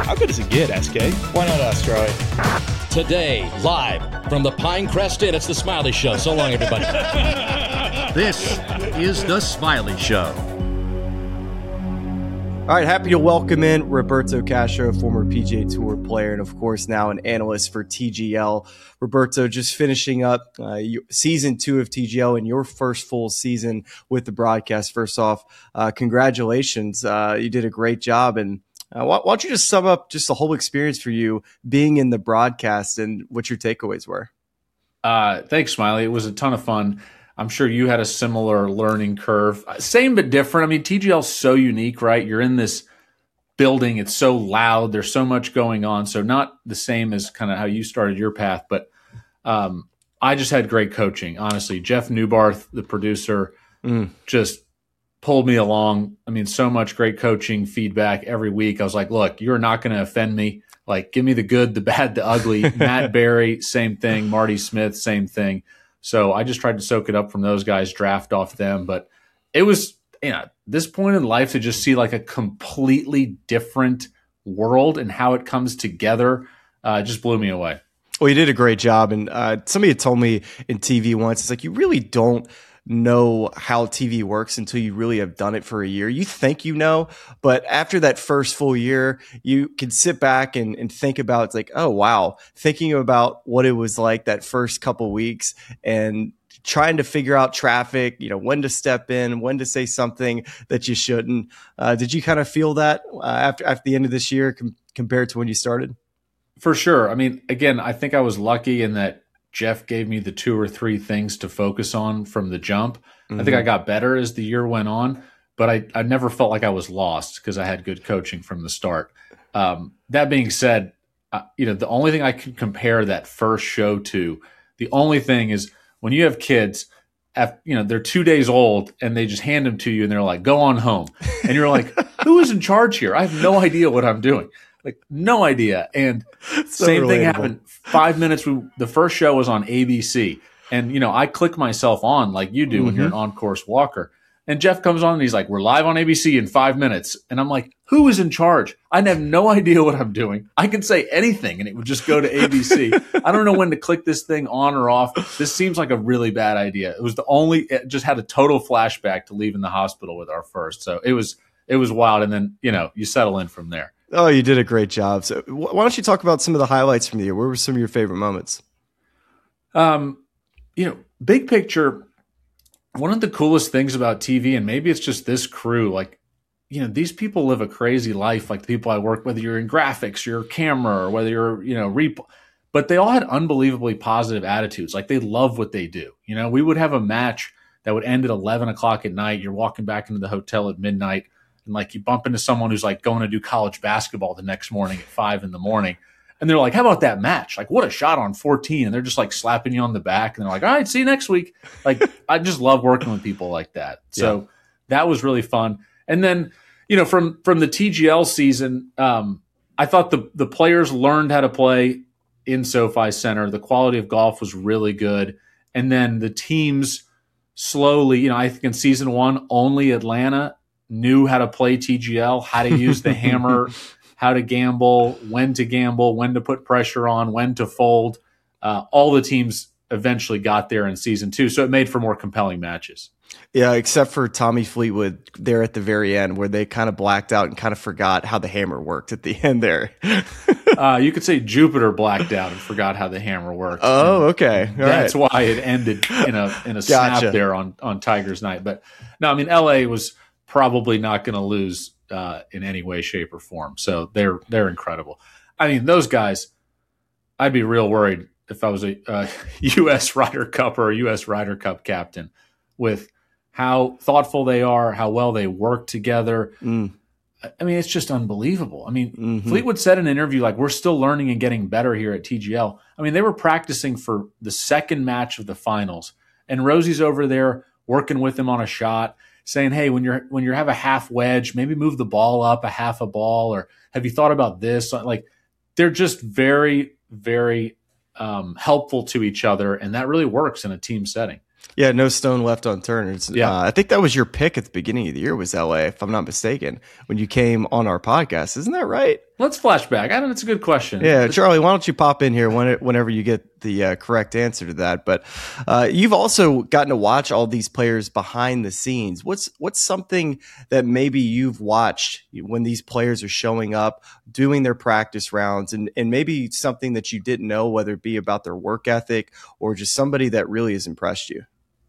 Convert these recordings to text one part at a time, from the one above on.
How good does it get, SK? Why not us, Charlie? Today, live from the Pinecrest Inn, it's The Smiley Show. So long, everybody. This is The Smiley Show. All right, happy to welcome in Roberto Castro, former PGA Tour player, and of course now an analyst for TGL. Roberto, just finishing up season 2 of TGL and your first full season with the broadcast. First off, congratulations. You did a great job. And why don't you just sum up just the whole experience for you being in the broadcast and what your takeaways were? Thanks, Smiley. It was a ton of fun. I'm sure you had a similar learning curve. Same but different. I mean, TGL is so unique, right? You're in this building. It's so loud. There's so much going on. So not the same as kind of how you started your path. But I just had great coaching, honestly. Jeff Newbarth, the producer, just pulled me along. I mean, so much great coaching feedback every week. I was like, look, you're not going to offend me. Like, give me the good, the bad, the ugly. Matt Barry, same thing. Marty Smith, same thing. So I just tried to soak it up from those guys, draft off them. But it was, this point in life to just see like a completely different world and how it comes together just blew me away. Well, you did a great job. And somebody had told me in TV once, it's like, you really don't know how TV works until you really have done it for a year. You think you know, but after that first full year, you can sit back and think about, it's like, oh, wow, thinking about what it was like that first couple weeks and trying to figure out traffic, when to step in, when to say something that you shouldn't. Did you kind of feel that after the end of this year compared to when you started? For sure. I mean, again, I think I was lucky in that Jeff gave me the 2 or 3 things to focus on from the jump. Mm-hmm. I think I got better as the year went on, but I never felt like I was lost because I had good coaching from the start. That being said, the only thing I can compare that first show to, the only thing is when you have kids, they're 2 days old and they just hand them to you and they're like, go on home. And you're like, who is in charge here? I have no idea what I'm doing. Like, no idea. And so same relatable. thing happened. 5 minutes. The first show was on ABC. And, I click myself on like you do when you're an on-course walker. And Jeff comes on and he's like, we're live on ABC in 5 minutes. And I'm like, who is in charge? I have no idea what I'm doing. I can say anything and it would just go to ABC. I don't know when to click this thing on or off. This seems like a really bad idea. It just had a total flashback to leaving the hospital with our first. So it was wild. And then, you settle in from there. Oh, you did a great job. So why don't you talk about some of the highlights from the year? What were some of your favorite moments? Big picture, one of the coolest things about TV, and maybe it's just this crew, like, these people live a crazy life, like the people I work, whether you're in graphics, you're camera, or whether you're, but they all had unbelievably positive attitudes. Like, they love what they do. We would have a match that would end at 11 o'clock at night. You're walking back into the hotel at midnight. And like you bump into someone who's like going to do college basketball the next morning at 5 a.m. And they're like, how about that match? Like, what a shot on 14. And they're just like slapping you on the back. And they're like, all right, see you next week. Like, I just love working with people like that. So that was really fun. And then, from the TGL season, I thought the players learned how to play in SoFi Center. The quality of golf was really good. And then the teams slowly, I think in season 1, only Atlanta knew how to play TGL, how to use the hammer, how to gamble, when to put pressure on, when to fold. All the teams eventually got there in season 2. So it made for more compelling matches. Yeah, except for Tommy Fleetwood there at the very end where they kind of blacked out and kind of forgot how the hammer worked at the end there. You could say Jupiter blacked out and forgot how the hammer worked. Oh, okay. That's why it ended in a snap there on Tiger's night. But no, I mean, LA was probably not going to lose in any way, shape, or form. So they're incredible. I mean, those guys, I'd be real worried if I was a U.S. Ryder Cup or a U.S. Ryder Cup captain with how thoughtful they are, how well they work together. I mean, it's just unbelievable. I mean, Fleetwood said in an interview, like, we're still learning and getting better here at TGL. I mean, they were practicing for the second match of the finals, and Rosie's over there working with him on a shot, saying, hey, when you have a half wedge, maybe move the ball up a half a ball, or have you thought about this? Like, they're just very, very helpful to each other, and that really works in a team setting. Yeah, no stone left unturned. I think that was your pick at the beginning of the year was LA, if I'm not mistaken, when you came on our podcast. Isn't that right? Let's flashback. I don't know. It's a good question. Yeah, Charlie, why don't you pop in here whenever you get the correct answer to that? But you've also gotten to watch all these players behind the scenes. What's something that maybe you've watched when these players are showing up, doing their practice rounds, and maybe something that you didn't know, whether it be about their work ethic or just somebody that really has impressed you?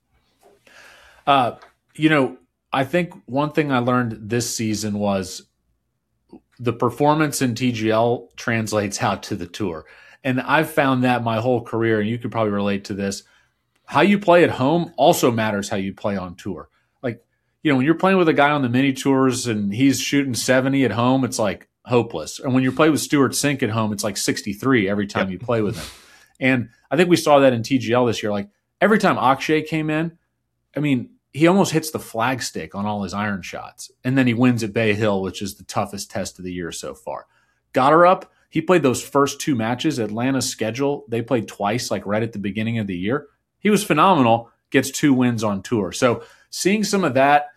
I think one thing I learned this season was the performance in TGL translates out to the tour. And I've found that my whole career, and you could probably relate to this, how you play at home also matters how you play on tour. Like, when you're playing with a guy on the mini tours and he's shooting 70 at home, it's like hopeless. And when you play with Stuart Sink at home, it's like 63 every time you play with him. And I think we saw that in TGL this year. Like every time Akshay came in, he almost hits the flagstick on all his iron shots. And then he wins at Bay Hill, which is the toughest test of the year so far. Gotterup, he played those first two matches. Atlanta's schedule, they played twice, like right at the beginning of the year. He was phenomenal, gets 2 wins on tour. So seeing some of that,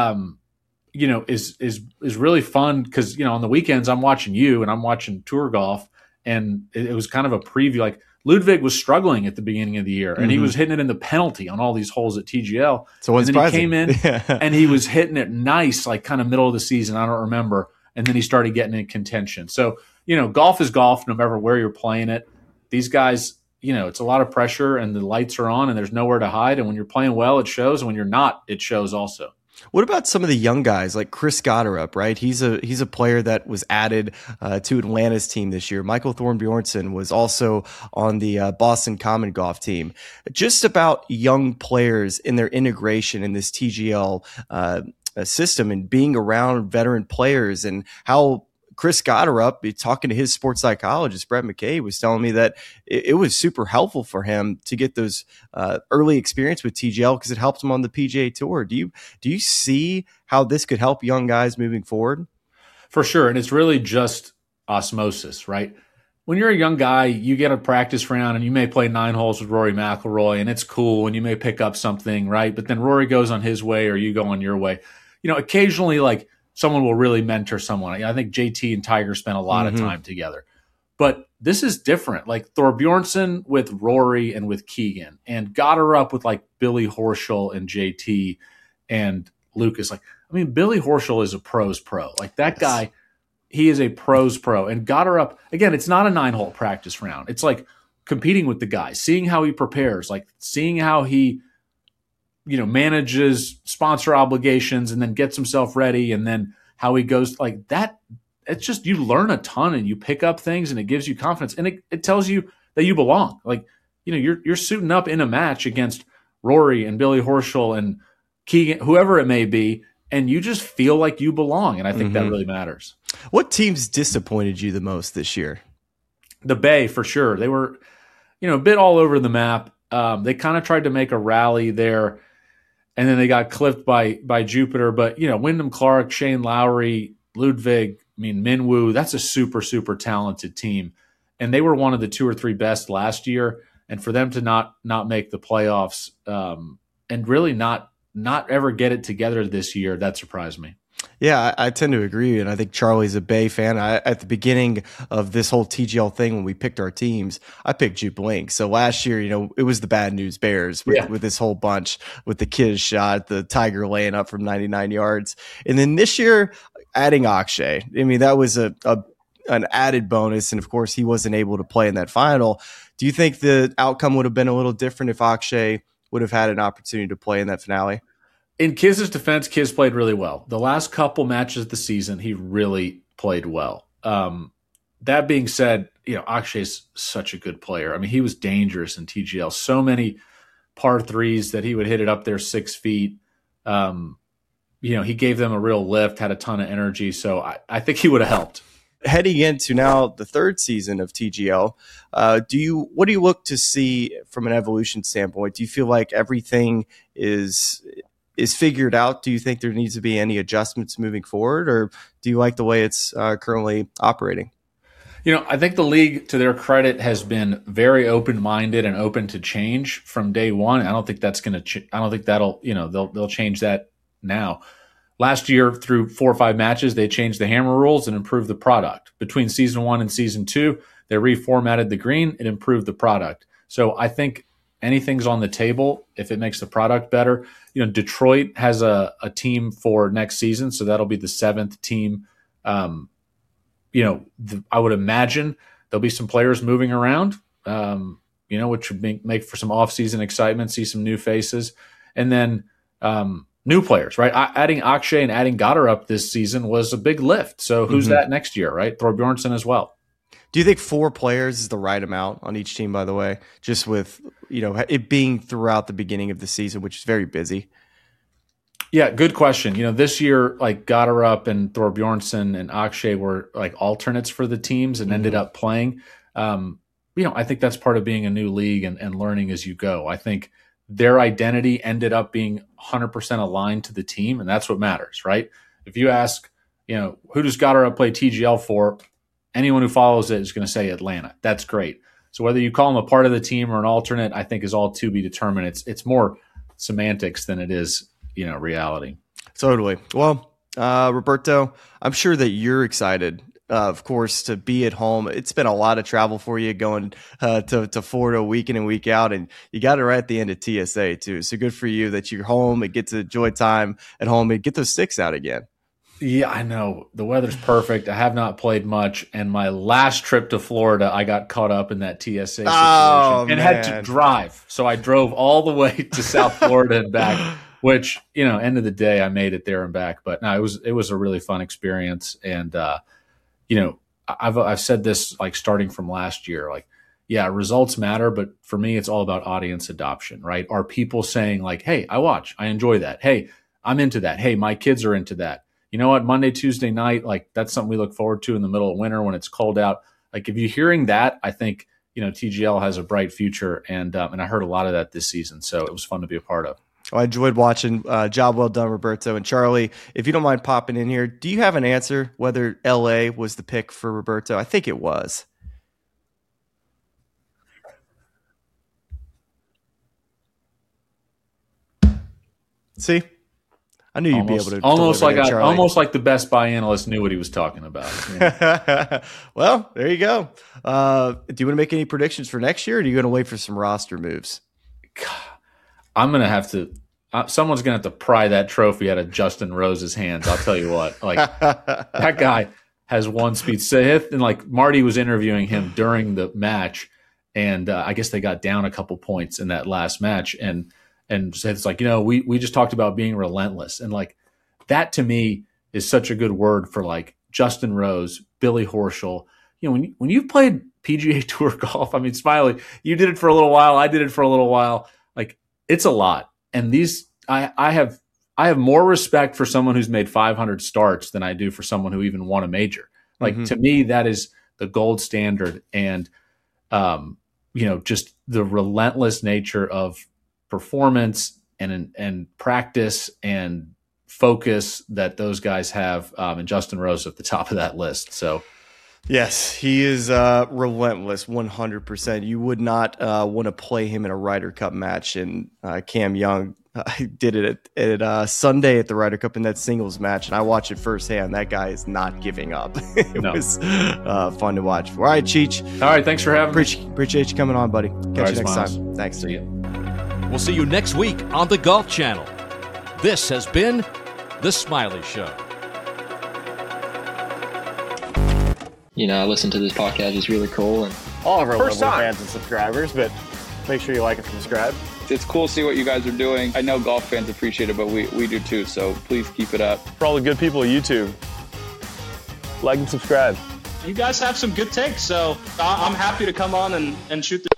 is really fun because, on the weekends I'm watching you and I'm watching tour golf, and it was kind of a preview. Like Ludwig was struggling at the beginning of the year, and he was hitting it in the penalty on all these holes at TGL. So and then he came in and he was hitting it nice, like kind of middle of the season. I don't remember. And then he started getting in contention. So, golf is golf no matter where you're playing it. These guys, it's a lot of pressure and the lights are on and there's nowhere to hide. And when you're playing well, it shows. And when you're not, it shows also. What about some of the young guys like Chris Gotterup, right? He's a player that was added to Atlanta's team this year. Michael Thorne-Bjornsson was also on the Boston Common Golf team. Just about young players in their integration in this TGL system and being around veteran players, and how Chris Gotterup, talking to his sports psychologist, Brett McKay, was telling me that it was super helpful for him to get those early experience with TGL because it helped him on the PGA Tour. Do you see how this could help young guys moving forward? For sure. And it's really just osmosis, right? When you're a young guy, you get a practice round and you may play 9 holes with Rory McIlroy and it's cool and you may pick up something, right? But then Rory goes on his way or you go on your way. Occasionally, like, someone will really mentor someone. I think JT and Tiger spent a lot of time together. But this is different. Like Thorbjornsen with Rory and with Keegan, and Gotterup with like Billy Horschel and JT and Lucas. Billy Horschel is a pro's pro. Like that guy, he is a pro's pro. And Gotterup, again, it's not a 9-hole practice round. It's like competing with the guy, seeing how he prepares, like seeing how he manages sponsor obligations and then gets himself ready, and then how he goes like that. It's just, you learn a ton and you pick up things and it gives you confidence and it tells you that you belong. Like, you're suiting up in a match against Rory and Billy Horschel and Keegan, whoever it may be, and you just feel like you belong. And I think that really matters. What teams disappointed you the most this year? The Bay, for sure. They were, a bit all over the map. They kind of tried to make a rally there, and then they got clipped by Jupiter. But, Wyndham Clark, Shane Lowry, Ludwig, Minwoo, that's a super, super talented team. And they were one of the 2 or 3 best last year. And for them to not make the playoffs and really not ever get it together this year, that surprised me. Yeah, I tend to agree, and I think Charlie's a Bay fan. At the beginning of this whole TGL thing, when we picked our teams, I picked Jupe Link. So last year, it was the Bad News Bears with this whole bunch, with the kid's shot, the Tiger laying up from 99 yards. And then this year, adding Akshay. That was an added bonus, and of course, he wasn't able to play in that final. Do you think the outcome would have been a little different if Akshay would have had an opportunity to play in that finale? In Kiz's defense, Kiz played really well. The last couple matches of the season, he really played well. That being said, Akshay's such a good player. He was dangerous in TGL. So many par 3s that he would hit it up there 6 feet. He gave them a real lift, had a ton of energy. So I think he would have helped. Heading into now the 3rd season of TGL, what do you look to see from an evolution standpoint? Do you feel like everything is figured out? Do you think there needs to be any adjustments moving forward, or do you like the way it's currently operating? I think the league, to their credit, has been very open-minded and open to change from day one. I don't think that's going to. I don't think that'll. They'll change that now. last year through 4 or 5 matches, they changed the hammer rules and improved the product. Between season 1 and season 2, they reformatted the green and improved the product. So I think anything's on the table if it makes the product better. Detroit has a team for next season, so that'll be the 7th team. I would imagine there'll be some players moving around, which would make for some offseason excitement, see some new faces. And then new players, right? Adding Akshay and adding Goddard this season was a big lift. So who's that next year, right? Thorbjornsen as well. Do you think 4 players is the right amount on each team, by the way, just with, it being throughout the beginning of the season, which is very busy? Yeah, good question. This year, like Goddard and Thorbjornsen and Akshay were like alternates for the teams and ended up playing. I think that's part of being a new league and learning as you go. I think their identity ended up being 100% aligned to the team, and that's what matters, right? If you ask, who does Goddard play TGL for? Anyone who follows it is going to say Atlanta. That's great. So whether you call him a part of the team or an alternate, I think is all to be determined. It's more semantics than it is, reality. Totally. Well, Roberto, I'm sure that you're excited, of course, to be at home. It's been a lot of travel for you going to Florida week in and week out, and you got it right at the end of TSA too. So good for you that you're home and get to enjoy time at home and get those sticks out again. Yeah, I know. The weather's perfect. I have not played much, and my last trip to Florida, I got caught up in that TSA situation and had to drive. So I drove all the way to South Florida and back, which, end of the day, I made it there and back. But no, it was a really fun experience. And, I've said this like starting from last year, like, yeah, results matter, but for me, it's all about audience adoption, right? Are people saying like, hey, I watch, I enjoy that. Hey, I'm into that. Hey, my kids are into that. You know what? Monday, Tuesday night, like that's something we look forward to in the middle of winter when it's cold out. Like if you're hearing that, I think, TGL has a bright future. And I heard a lot of that this season. So it was fun to be a part of. Oh, I enjoyed watching. Job well done, Roberto. And Charlie, if you don't mind popping in here, do you have an answer whether LA was the pick for Roberto? I think it was. See? I knew you'd be able to. Almost like the Best Buy analyst knew what he was talking about. Yeah. Well, there you go. Do you want to make any predictions for next year, or are you going to wait for some roster moves? I'm going to have to. Someone's going to have to pry that trophy out of Justin Rose's hands. I'll tell you what. Like that guy has one speed. Sahith and like Marty was interviewing him during the match, and I guess they got down a couple points in that last match, and Sahith's like, we just talked about being relentless, and like that to me is such a good word for like Justin Rose, Billy Horschel. When you've played PGA Tour golf, I mean, Smiley, you did it for a little while, I did it for a little while. Like it's a lot. And I have more respect for someone who's made 500 starts than I do for someone who even won a major. Like to me, that is the gold standard. And, just the relentless nature of performance and practice and focus that those guys have. And Justin Rose at the top of that list. So, yes, he is relentless, 100%. You would not want to play him in a Ryder Cup match, and Cam Young did it at Sunday at the Ryder Cup in that singles match, and I watched it firsthand. That guy is not giving up. It was fun to watch. All right, Cheech. All right, thanks for having me. Appreciate you coming on, buddy. Catch you next time. Thanks. See you. We'll see you next week on the Golf Channel. This has been The Smiley Show. I listen to this podcast. It's really cool. And all of our Liberal fans and subscribers, but make sure you like and subscribe. It's cool to see what you guys are doing. I know golf fans appreciate it, but we do too, so please keep it up. For all the good people at YouTube, like and subscribe. You guys have some good takes, so I'm happy to come on and shoot the